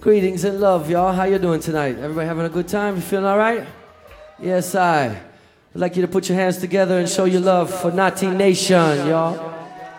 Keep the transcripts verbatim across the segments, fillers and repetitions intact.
Greetings and love, y'all. How you doing tonight? Everybody having a good time? You feeling all right? Yes, I. I'd like you to put your hands together and show your love for Naughty Nation, y'all.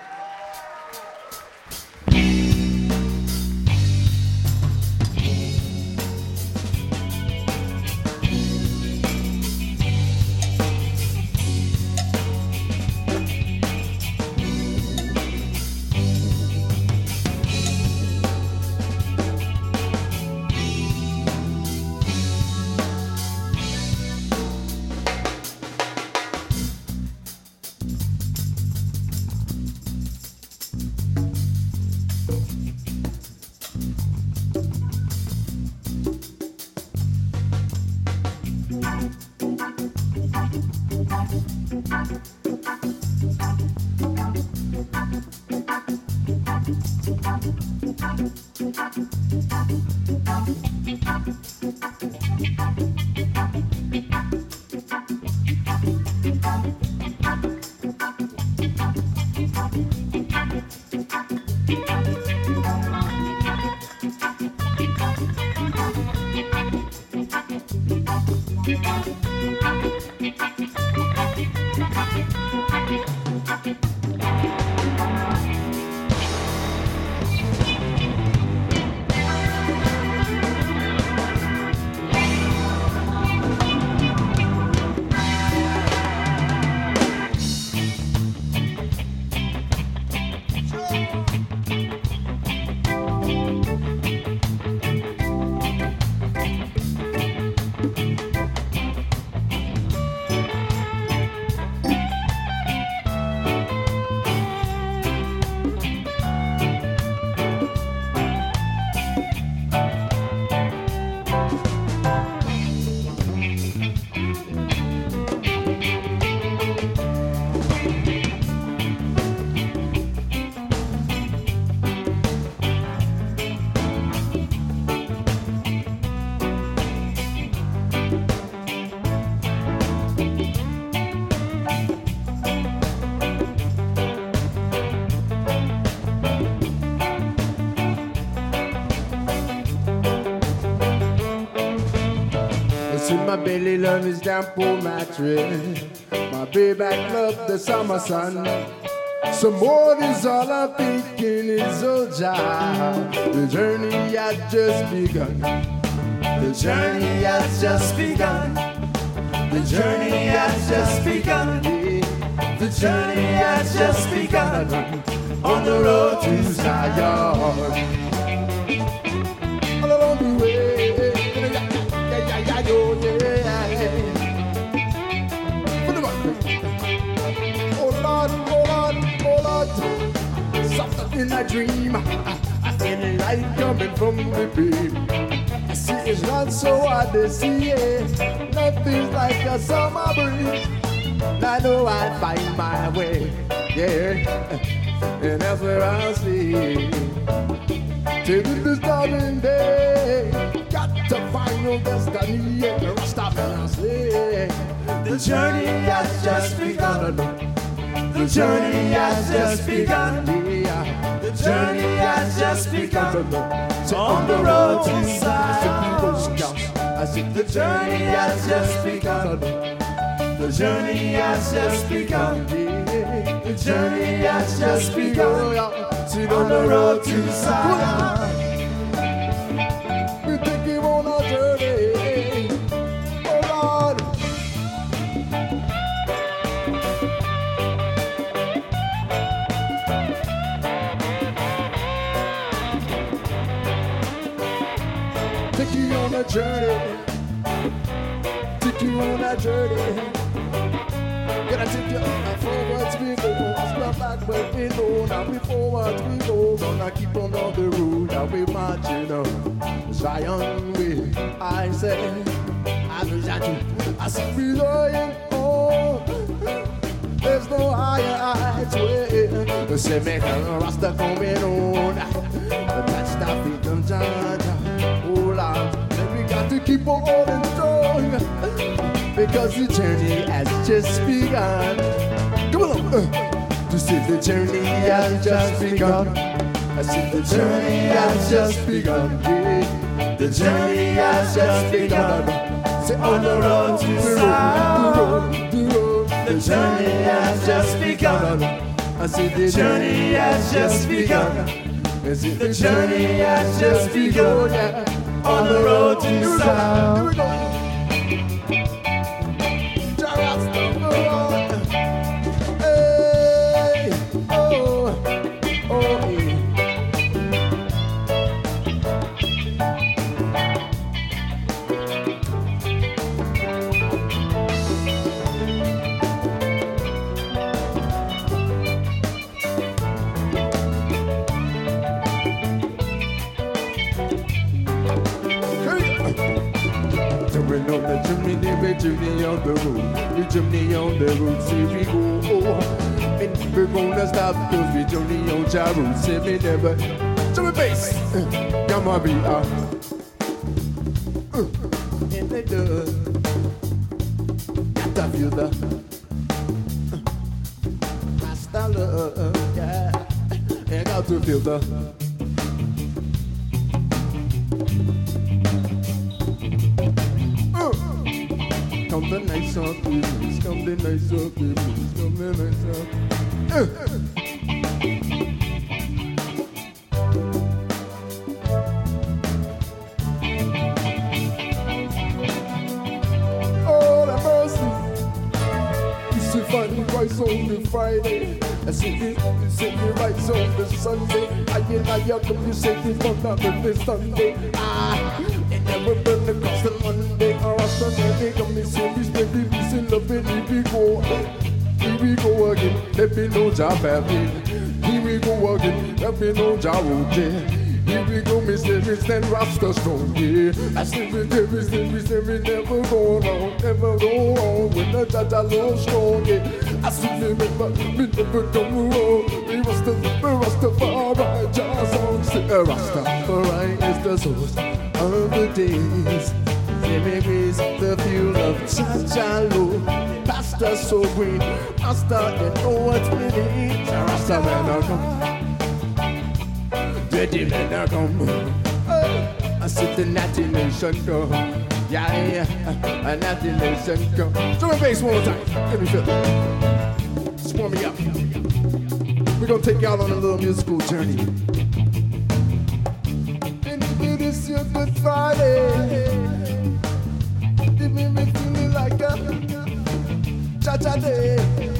My belly love is down for mattress. My baby I love the summer sun. Some more is all I'm thinking is oh child. The journey has just begun. The journey has just begun. The journey has just begun. The journey has just begun. On the road to Zion. All along the way. Yeah, yo, yeah. Oh Lord, oh Lord, oh Lord. Something in a dream. I see the light coming from the beam. I see it's not so hard to see it. Nothing's like a summer breeze. I know I'll find my way, yeah. And that's where I'll see. Till the starting day. Got to find your destiny and the rest of it I'll say. The journey has just begun. The journey has just begun. The journey has just begun. On the road to Zion. I said the journey has just begun. The journey has just begun. The journey has just begun. On the road to Zion. Journey, take you on that journey. Gonna take you forwards we go, step back where we go. Now we forwards we go, gonna keep on on the road that we marching on. Zion way, I say, I know that you, I see we going on. There's no higher heights way. The cement Rasta coming on. That's the freedom, Jaja. Oh Lord. To keep on holding strong, because the journey has just begun. Come on, uh, to see the journey has just begun. I said the journey has just begun. Yeah. The journey has just begun. Say on the road to sound. The journey has just begun. I said the journey has just begun. The journey has just begun. On the road to sound. Hey, oh, oh, yeah. On the chimney, the chimney on the road, the chimney on the road, see we go. And we're gonna stop cause we journey on Ja Rule, see we never. So we bass, come on, be out. In the dust, got to feel the Rasta love, yeah. And got to feel the. Come the nice up, please. Come the nice up, please. Come the nice up. Uh. Oh, the mercy. You see, funny rice on the Friday. I see it, you see me rice on the Sunday. I get my yuck, you say this fuck up on the Sunday. Ah, it never been across the Monday. Or after Sunday, come me see me steady, me see love it, here we go. Here we go again, let me know Ja family. Here we go again, let me know Ja Rule. Here we go, me say we stand Rasta strong, yeah. I say we say we say we say we never go wrong, never go wrong. When the Ja Ja love strong, yeah. I see me never, me never come wrong. We Rasta, we Rastafari, Ja song, say Rastafari is the source of the days. Memories, the fuel of Ja Ja love. Pasta so green, Rasta, you know what we need. Rasta man, I come. Ready men are come. I said the natty nation go. Yeah, yeah, a natty nation go. Drum and bass one more time. Let me feel it. Swarm me up. We're gonna take y'all on a little musical journey. And it is your Good Friday. It made me feel like a Cha Cha day.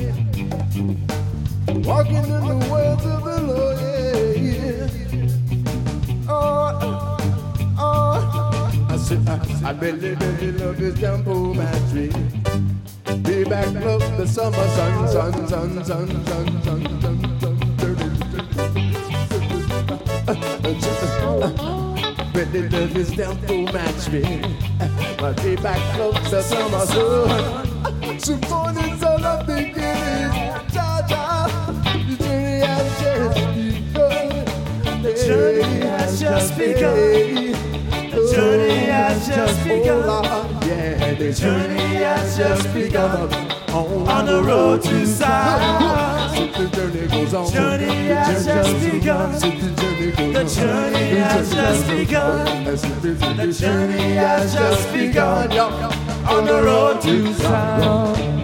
Walking in the ways of the Lord, yeah, yeah. Oh, oh, I said, I, I really, really love this Jampo battery. Be back, love the summer sun, sun, sun, sun, sun, sun, sun, sun. Really love this Jampo battery. But be back, love the summer sun. So for this all I'm thinking is, Ja Ja, the journey has just begun. The journey has just begun. The journey has just begun. Yeah, the journey has just begun. On the road to Zion. The journey goes on. Journey has just begun. The journey has just begun. The journey has just begun. On the road to Zion.